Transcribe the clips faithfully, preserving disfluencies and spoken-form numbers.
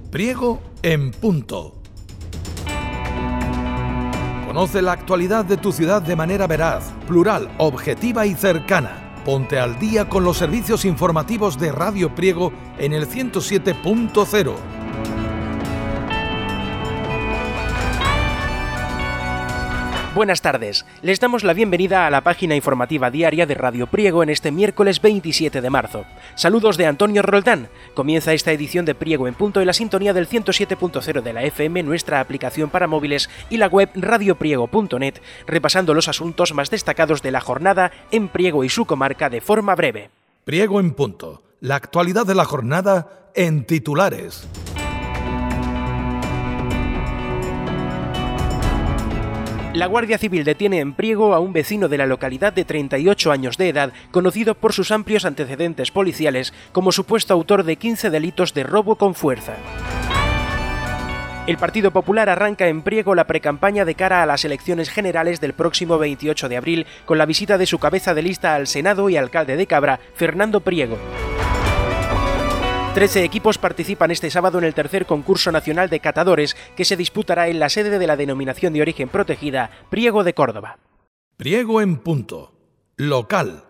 Priego en punto. Conoce la actualidad de tu ciudad de manera veraz, plural, objetiva y cercana. Ponte al día con los servicios informativos de Radio Priego en el ciento siete punto cero. Buenas tardes, les damos la bienvenida a la página informativa diaria de Radio Priego en este miércoles veintisiete de marzo. Saludos de Antonio Roldán. Comienza esta edición de Priego en punto en la sintonía del ciento siete punto cero de la F M, nuestra aplicación para móviles y la web radio priego punto net, repasando los asuntos más destacados de la jornada en Priego y su comarca de forma breve. Priego en punto, la actualidad de la jornada en titulares. La Guardia Civil detiene en Priego a un vecino de la localidad de treinta y ocho años de edad, conocido por sus amplios antecedentes policiales como supuesto autor de quince delitos de robo con fuerza. El Partido Popular arranca en Priego la precampaña de cara a las elecciones generales del próximo veintiocho de abril, con la visita de su cabeza de lista al Senado y alcalde de Cabra, Fernando Priego. Trece equipos participan este sábado en el tercer concurso nacional de catadores que se disputará en la sede de la denominación de origen protegida, Priego de Córdoba. Priego en punto. Local.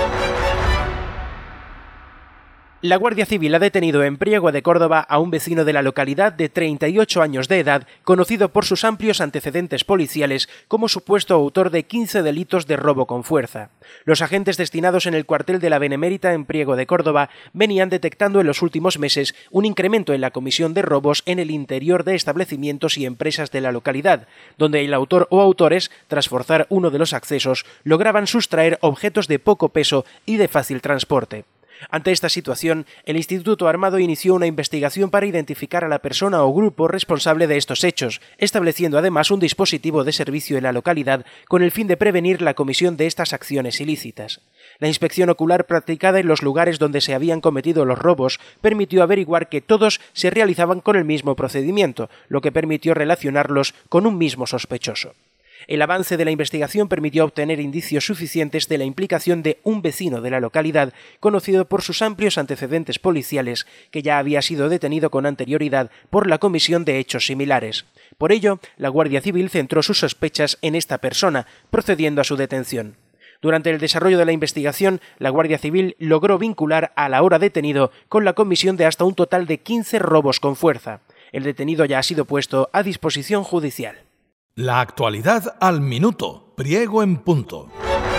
La Guardia Civil ha detenido en Priego de Córdoba a un vecino de la localidad de treinta y ocho años de edad, conocido por sus amplios antecedentes policiales como supuesto autor de quince delitos de robo con fuerza. Los agentes destinados en el cuartel de la Benemérita en Priego de Córdoba venían detectando en los últimos meses un incremento en la comisión de robos en el interior de establecimientos y empresas de la localidad, donde el autor o autores, tras forzar uno de los accesos, lograban sustraer objetos de poco peso y de fácil transporte. Ante esta situación, el Instituto Armado inició una investigación para identificar a la persona o grupo responsable de estos hechos, estableciendo además un dispositivo de servicio en la localidad con el fin de prevenir la comisión de estas acciones ilícitas. La inspección ocular practicada en los lugares donde se habían cometido los robos permitió averiguar que todos se realizaban con el mismo procedimiento, lo que permitió relacionarlos con un mismo sospechoso. El avance de la investigación permitió obtener indicios suficientes de la implicación de un vecino de la localidad, conocido por sus amplios antecedentes policiales, que ya había sido detenido con anterioridad por la comisión de hechos similares. Por ello, la Guardia Civil centró sus sospechas en esta persona, procediendo a su detención. Durante el desarrollo de la investigación, la Guardia Civil logró vincular al ahora detenido con la comisión de hasta un total de quince robos con fuerza. El detenido ya ha sido puesto a disposición judicial. La actualidad al minuto. Priego en punto.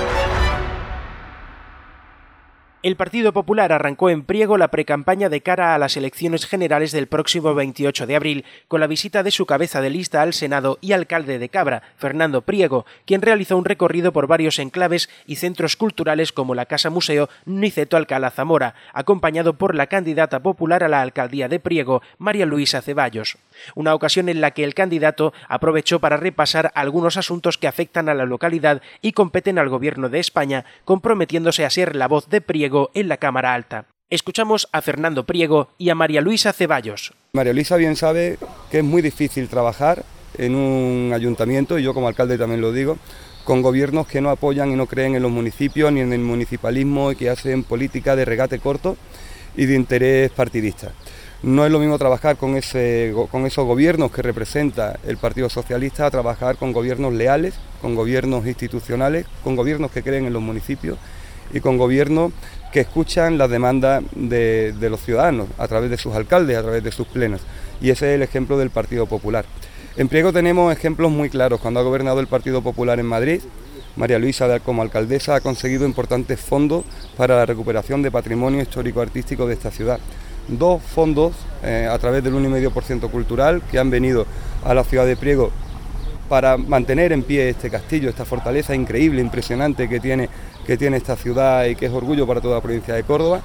El Partido Popular arrancó en Priego la precampaña de cara a las elecciones generales del próximo veintiocho de abril, con la visita de su cabeza de lista al Senado y alcalde de Cabra, Fernando Priego, quien realizó un recorrido por varios enclaves y centros culturales como la Casa Museo Niceto Alcalá Zamora, acompañado por la candidata popular a la alcaldía de Priego, María Luisa Ceballos. Una ocasión en la que el candidato aprovechó para repasar algunos asuntos que afectan a la localidad y competen al Gobierno de España, comprometiéndose a ser la voz de Priego en la Cámara Alta. Escuchamos a Fernando Priego y a María Luisa Ceballos. María Luisa bien sabe que es muy difícil trabajar en un ayuntamiento, y yo como alcalde también lo digo, con gobiernos que no apoyan y no creen en los municipios ni en el municipalismo y que hacen política de regate corto y de interés partidista. No es lo mismo trabajar con, ese, con esos gobiernos que representa el Partido Socialista a trabajar con gobiernos leales, con gobiernos institucionales, con gobiernos que creen en los municipios y con gobiernos que escuchan las demandas de, de los ciudadanos a través de sus alcaldes, a través de sus plenos. Y ese es el ejemplo del Partido Popular. En Priego tenemos ejemplos muy claros. Cuando ha gobernado el Partido Popular en Madrid, María Luisa, como alcaldesa, ha conseguido importantes fondos para la recuperación de patrimonio histórico-artístico de esta ciudad. Dos fondos eh, a través del uno coma cinco por ciento cultural que han venido a la ciudad de Priego para mantener en pie este castillo, esta fortaleza increíble, impresionante que tiene, que tiene esta ciudad y que es orgullo para toda la provincia de Córdoba.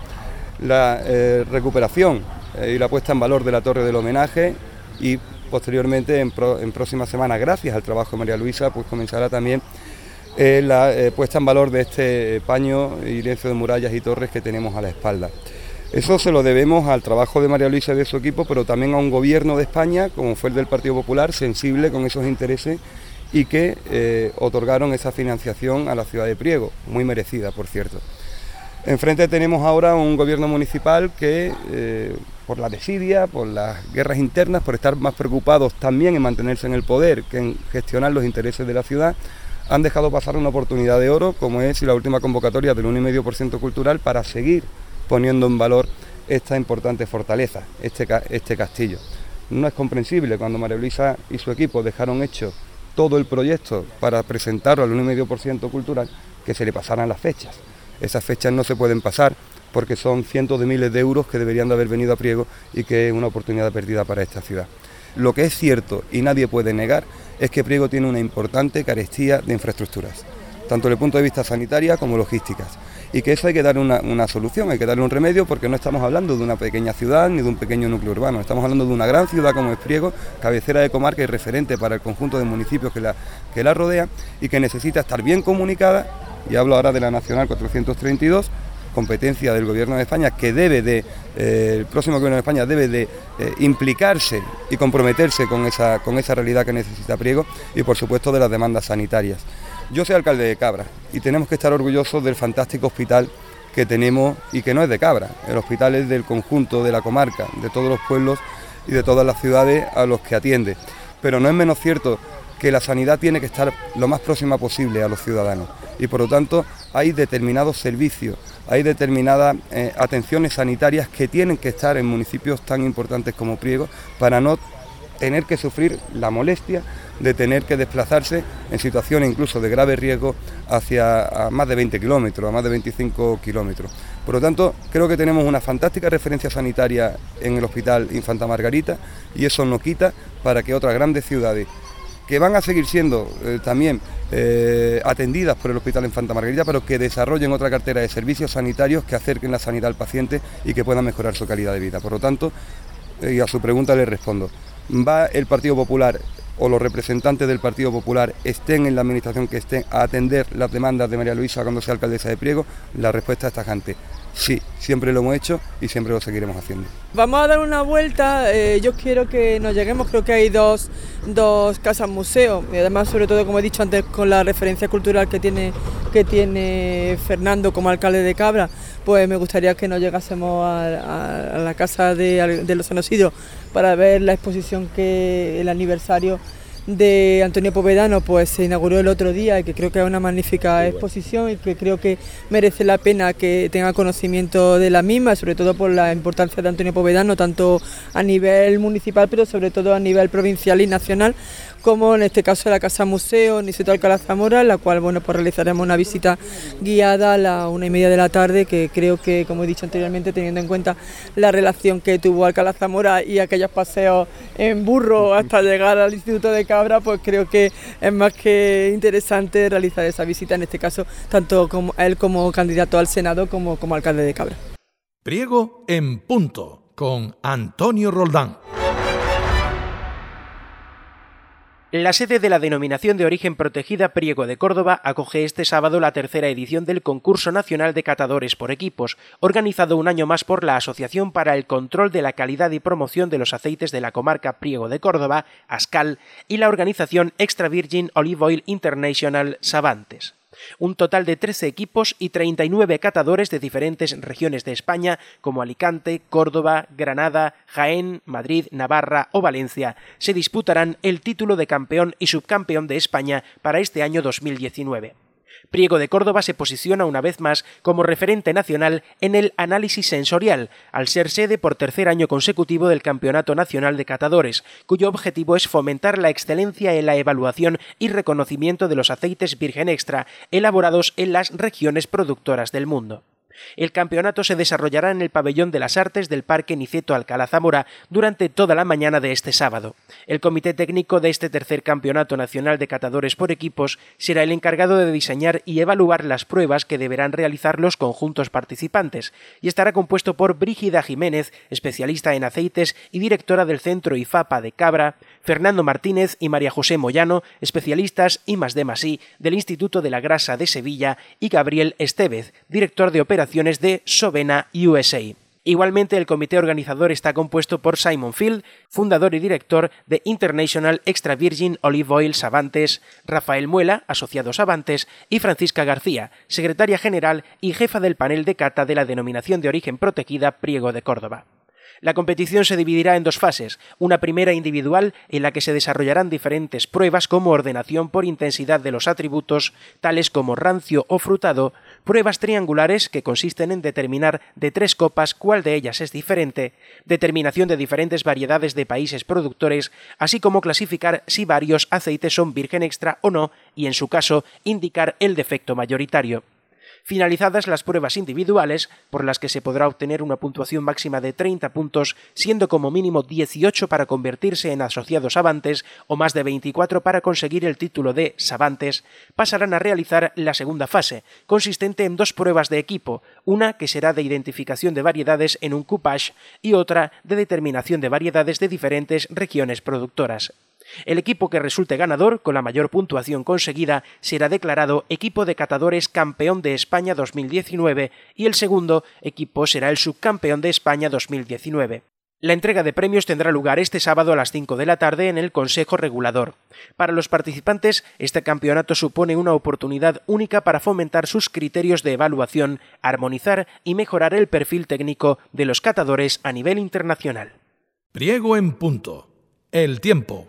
La eh, recuperación eh, y la puesta en valor de la Torre del Homenaje y posteriormente en, pro, en próximas semanas, gracias al trabajo de María Luisa, pues comenzará también eh, la eh, puesta en valor de este paño y lienzo de murallas y torres que tenemos a la espalda. Eso se lo debemos al trabajo de María Luisa y de su equipo, pero también a un gobierno de España, como fue el del Partido Popular, sensible con esos intereses y que eh, otorgaron esa financiación a la ciudad de Priego, muy merecida, por cierto. Enfrente tenemos ahora un gobierno municipal que, eh, por la desidia, por las guerras internas, por estar más preocupados también en mantenerse en el poder que en gestionar los intereses de la ciudad, han dejado pasar una oportunidad de oro, como es la última convocatoria del uno coma cinco por ciento cultural, para seguir poniendo en valor esta importante fortaleza, este, este castillo. No es comprensible cuando María Luisa y su equipo dejaron hecho todo el proyecto para presentarlo al uno coma cinco por ciento cultural, que se le pasaran las fechas. Esas fechas no se pueden pasar porque son cientos de miles de euros que deberían de haber venido a Priego y que es una oportunidad perdida para esta ciudad. Lo que es cierto y nadie puede negar es que Priego tiene una importante carestía de infraestructuras, tanto desde el punto de vista sanitaria como logísticas, y que eso hay que darle una, una solución, hay que darle un remedio, porque no estamos hablando de una pequeña ciudad ni de un pequeño núcleo urbano, estamos hablando de una gran ciudad como es Priego, cabecera de comarca y referente para el conjunto de municipios que la, que la rodea y que necesita estar bien comunicada, y hablo ahora de la Nacional cuatrocientos treinta y dos, competencia del Gobierno de España, que debe de, eh, el próximo Gobierno de España debe de eh, implicarse y comprometerse con esa, con esa realidad que necesita Priego, y por supuesto de las demandas sanitarias. Yo soy alcalde de Cabra y tenemos que estar orgullosos del fantástico hospital que tenemos, y que no es de Cabra, el hospital es del conjunto de la comarca, de todos los pueblos y de todas las ciudades a los que atiende, pero no es menos cierto que la sanidad tiene que estar lo más próxima posible a los ciudadanos, y por lo tanto hay determinados servicios, hay determinadas eh, atenciones sanitarias que tienen que estar en municipios tan importantes como Priego para no tener que sufrir la molestia de tener que desplazarse en situaciones incluso de grave riesgo hacia a más de veinte kilómetros, a más de veinticinco kilómetros. Por lo tanto, creo que tenemos una fantástica referencia sanitaria en el Hospital Infanta Margarita, y eso no quita para que otras grandes ciudades, que van a seguir siendo eh, también eh, atendidas por el Hospital Infanta Margarita, pero que desarrollen otra cartera de servicios sanitarios que acerquen la sanidad al paciente y que puedan mejorar su calidad de vida. Por lo tanto, eh, y a su pregunta le respondo, ¿va el Partido Popular o los representantes del Partido Popular, estén en la administración que estén, a atender las demandas de María Luisa cuando sea alcaldesa de Priego? La respuesta es tajante. Sí, siempre lo hemos hecho y siempre lo seguiremos haciendo. Vamos a dar una vuelta, eh, yo quiero que nos lleguemos, creo que hay dos, dos casas museo, y además sobre todo, como he dicho antes, con la referencia cultural que tiene, que tiene Fernando como alcalde de Cabra, pues me gustaría que nos llegásemos a, a, a la casa de, de los Sanosidos para ver la exposición, que el aniversario de Antonio Povedano pues se inauguró el otro día, y que creo que es una magnífica exposición y que creo que merece la pena que tenga conocimiento de la misma, sobre todo por la importancia de Antonio Povedano, tanto a nivel municipal pero sobre todo a nivel provincial y nacional, como en este caso la Casa Museo Niceto Alcalá Zamora, en la cual bueno, pues realizaremos una visita guiada a la una y media de la tarde, que creo que, como he dicho anteriormente, teniendo en cuenta la relación que tuvo Alcalá Zamora y aquellos paseos en burro hasta llegar al Instituto de Cabra, pues creo que es más que interesante realizar esa visita, en este caso tanto como él como candidato al Senado como como alcalde de Cabra. Priego en punto, con Antonio Roldán. La sede de la Denominación de Origen Protegida Priego de Córdoba acoge este sábado la tercera edición del Concurso Nacional de Catadores por Equipos, organizado un año más por la Asociación para el Control de la Calidad y Promoción de los Aceites de la Comarca Priego de Córdoba, ASCAL, y la organización Extra Virgin Olive Oil International, Savantes. Un total de trece equipos y treinta y nueve catadores de diferentes regiones de España, como Alicante, Córdoba, Granada, Jaén, Madrid, Navarra o Valencia, se disputarán el título de campeón y subcampeón de España para este año dos mil diecinueve. Priego de Córdoba se posiciona una vez más como referente nacional en el análisis sensorial, al ser sede por tercer año consecutivo del Campeonato Nacional de Catadores, cuyo objetivo es fomentar la excelencia en la evaluación y reconocimiento de los aceites virgen extra elaborados en las regiones productoras del mundo. El campeonato se desarrollará en el Pabellón de las Artes del Parque Niceto Alcalá Zamora durante toda la mañana de este sábado. El comité técnico de este tercer Campeonato Nacional de Catadores por Equipos será el encargado de diseñar y evaluar las pruebas que deberán realizar los conjuntos participantes, y estará compuesto por Brígida Jiménez, especialista en aceites y directora del Centro IFAPA de Cabra, Fernando Martínez y María José Moyano, especialistas I más D más I del Instituto de la Grasa de Sevilla, y Gabriel Estevez, director de operaciones de Sovena U S A. Igualmente, el comité organizador está compuesto por Simon Field, fundador y director de International Extra Virgin Olive Oil Savantes, Rafael Muela, asociado Savantes, y Francisca García, secretaria general y jefa del panel de cata de la denominación de origen protegida Priego de Córdoba. La competición se dividirá en dos fases, una primera individual en la que se desarrollarán diferentes pruebas como ordenación por intensidad de los atributos, tales como rancio o frutado, pruebas triangulares que consisten en determinar de tres copas cuál de ellas es diferente, determinación de diferentes variedades de países productores, así como clasificar si varios aceites son virgen extra o no y, en su caso, indicar el defecto mayoritario. Finalizadas las pruebas individuales, por las que se podrá obtener una puntuación máxima de treinta puntos, siendo como mínimo dieciocho para convertirse en asociados Savantes o más de veinticuatro para conseguir el título de Savantes, pasarán a realizar la segunda fase, consistente en dos pruebas de equipo, una que será de identificación de variedades en un coupage y otra de determinación de variedades de diferentes regiones productoras. El equipo que resulte ganador, con la mayor puntuación conseguida, será declarado equipo de catadores campeón de España dos mil diecinueve y el segundo equipo será el subcampeón de España dos mil diecinueve. La entrega de premios tendrá lugar este sábado a las cinco de la tarde en el Consejo Regulador. Para los participantes, este campeonato supone una oportunidad única para fomentar sus criterios de evaluación, armonizar y mejorar el perfil técnico de los catadores a nivel internacional. Priego en punto. El tiempo.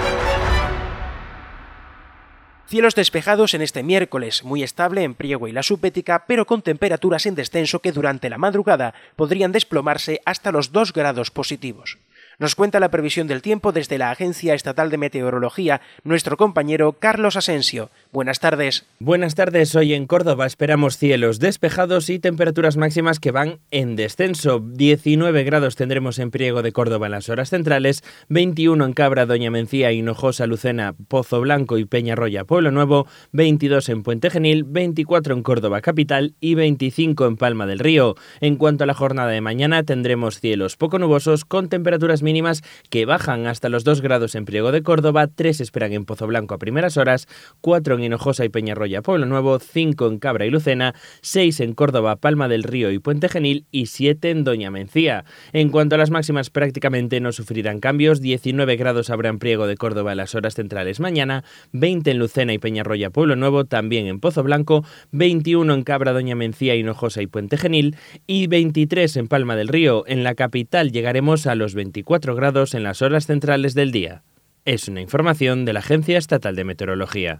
Cielos despejados en este miércoles, muy estable en Priego y la Supética, pero con temperaturas en descenso que durante la madrugada podrían desplomarse hasta los dos grados positivos. Nos cuenta la previsión del tiempo desde la Agencia Estatal de Meteorología nuestro compañero Carlos Asensio. Buenas tardes. Buenas tardes. Hoy en Córdoba esperamos cielos despejados y temperaturas máximas que van en descenso. diecinueve grados tendremos en Priego de Córdoba en las horas centrales, veintiuno en Cabra, Doña Mencía, Hinojosa, Lucena, Pozo Blanco y Peñarroya, Pueblo Nuevo, veintidós en Puente Genil, veinticuatro en Córdoba capital y veinticinco en Palma del Río. En cuanto a la jornada de mañana, tendremos cielos poco nubosos con temperaturas mínimas que bajan hasta los dos grados en Priego de Córdoba, tres esperan en Pozo Blanco a primeras horas, cuatro en Hinojosa y Peñarroya, Pueblo Nuevo, cinco en Cabra y Lucena, seis en Córdoba, Palma del Río y Puente Genil y siete en Doña Mencía. En cuanto a las máximas, prácticamente no sufrirán cambios, diecinueve grados habrá en Priego de Córdoba en las horas centrales mañana, veinte en Lucena y Peñarroya, Pueblo Nuevo, también en Pozo Blanco, veintiuno en Cabra, Doña Mencía, Hinojosa y Puente Genil y veintitrés en Palma del Río. En la capital llegaremos a los veinticuatro grados en las horas centrales del día. Es una información de la Agencia Estatal de Meteorología.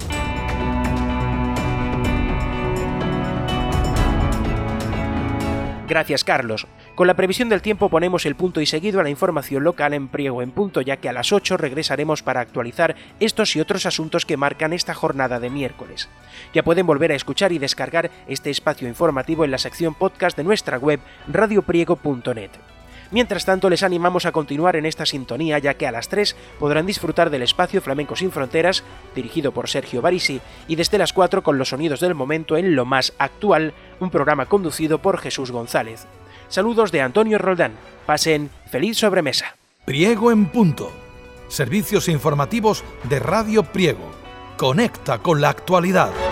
Gracias, Carlos. Con la previsión del tiempo ponemos el punto y seguido a la información local en Priego en punto, ya que a las ocho regresaremos para actualizar estos y otros asuntos que marcan esta jornada de miércoles. Ya pueden volver a escuchar y descargar este espacio informativo en la sección podcast de nuestra web radio priego punto net. Mientras tanto, les animamos a continuar en esta sintonía, ya que a las tres podrán disfrutar del espacio Flamenco sin Fronteras, dirigido por Sergio Barisi, y desde las cuatro con los sonidos del momento en Lo Más Actual, un programa conducido por Jesús González. Saludos de Antonio Roldán. Pasen feliz sobremesa. Priego en punto. Servicios informativos de Radio Priego. Conecta con la actualidad.